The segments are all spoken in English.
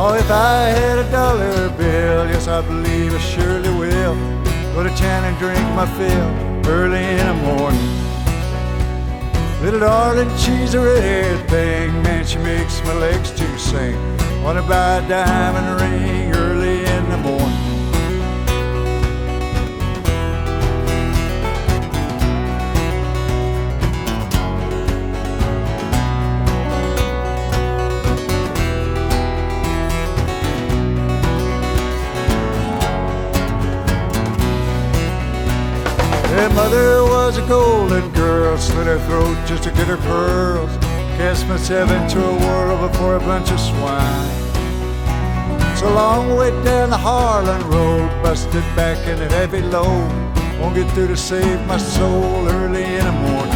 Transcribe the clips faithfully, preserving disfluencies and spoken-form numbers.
Oh, if I had a dollar bill, yes, I believe I surely will. Go to town and drink my fill early in the morning. Little darling, she's a red thing, man, she makes my legs to sing. Wanna buy a diamond ring early in the morning. Her mother was a golden girl, slit her throat just to get her pearls. Cast myself into a whirl before a bunch of swine. So long way down the Harlan Road, busted back in a heavy load. Won't get through to save my soul early in the morning.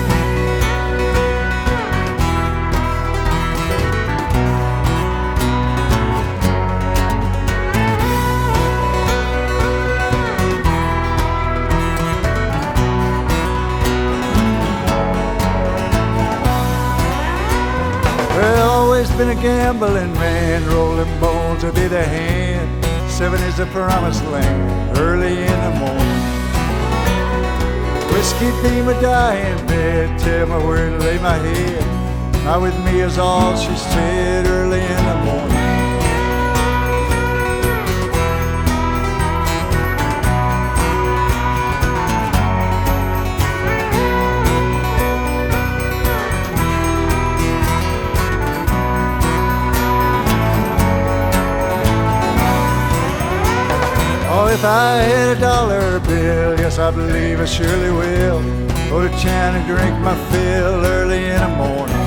Been a gambling man, rolling bones will be the hand. Seven is the promised land, early in the morning. Whiskey be my dying bed, tell me where to lay my head. Not with me is all she said early in the morning. Oh, if I had a dollar bill, yes, I believe I surely will. Go to town and drink my fill early in the morning.